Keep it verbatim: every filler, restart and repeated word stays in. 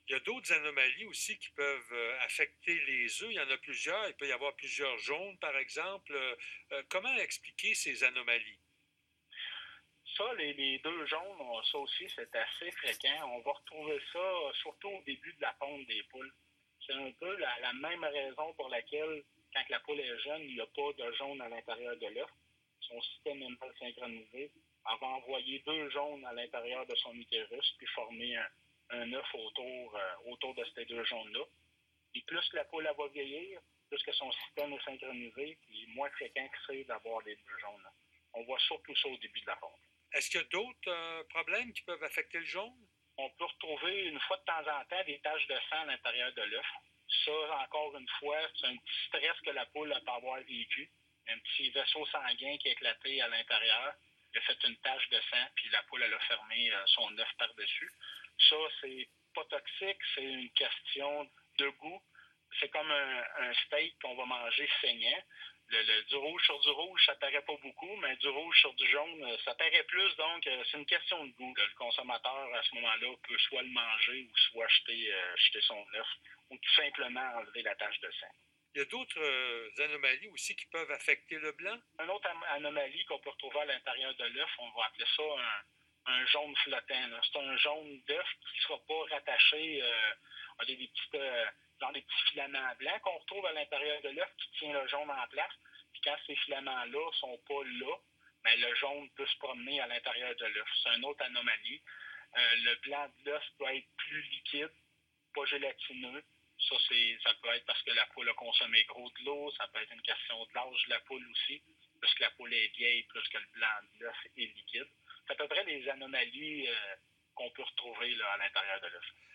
Il y a d'autres anomalies aussi qui peuvent euh, affecter les œufs. Il y en a plusieurs. Il peut y avoir plusieurs jaunes, par exemple. Euh, euh, comment expliquer ces anomalies? Ça, les, les deux jaunes, on- ça aussi, c'est assez fréquent. On va retrouver ça euh, surtout au début de la ponte des poules. C'est un peu la, la même raison pour laquelle, quand la poule est jeune, il n'y a pas de jaune à l'intérieur de l'œuf. Son système est mal synchronisé. Elle va envoyer deux jaunes à l'intérieur de son utérus, puis former un, un œuf autour, euh, autour de ces deux jaunes-là. Et plus que la poule elle va vieillir, plus que son système est synchronisé, puis moins fréquent que c'est d'avoir les deux jaunes. On voit surtout ça au début de la ponte. Est-ce qu'il y a d'autres euh, problèmes qui peuvent affecter le jaune? On peut retrouver une fois de temps en temps des taches de sang à l'intérieur de l'œuf. Ça, encore une fois, c'est un petit stress que la poule peut avoir vécu. Un petit vaisseau sanguin qui a éclaté à l'intérieur. Il a fait une tache de sang, puis la poule elle a fermé euh, son œuf par-dessus. Ça, c'est pas toxique, c'est une question de goût. C'est comme un, un steak qu'on va manger saignant. Le, le, du rouge sur du rouge, ça paraît pas beaucoup, mais du rouge sur du jaune, ça paraît plus. Donc, euh, c'est une question de goût. Le consommateur, à ce moment-là, peut soit le manger ou soit jeter, euh, jeter son œuf ou tout simplement enlever la tache de sang. Il y a d'autres euh, anomalies aussi qui peuvent affecter le blanc? Une autre anomalie qu'on peut retrouver à l'intérieur de l'œuf, on va appeler ça un, un jaune flottant. Là. C'est un jaune d'œuf qui ne sera pas rattaché euh, à des, des, petites, euh, genre des petits filaments blancs qu'on retrouve à l'intérieur de l'œuf qui tient le jaune en place. Puis quand ces filaments-là ne sont pas là, bien, le jaune peut se promener à l'intérieur de l'œuf. C'est une autre anomalie. Euh, le blanc de l'œuf peut être plus liquide, pas gélatineux. Ça, c'est, ça peut être parce que la poule a consommé gros de l'eau. Ça peut être une question de l'âge de la poule aussi. Plus que la poule est vieille, plus que le blanc de l'œuf est liquide. C'est à peu près les anomalies euh, qu'on peut retrouver là, à l'intérieur de l'œuf.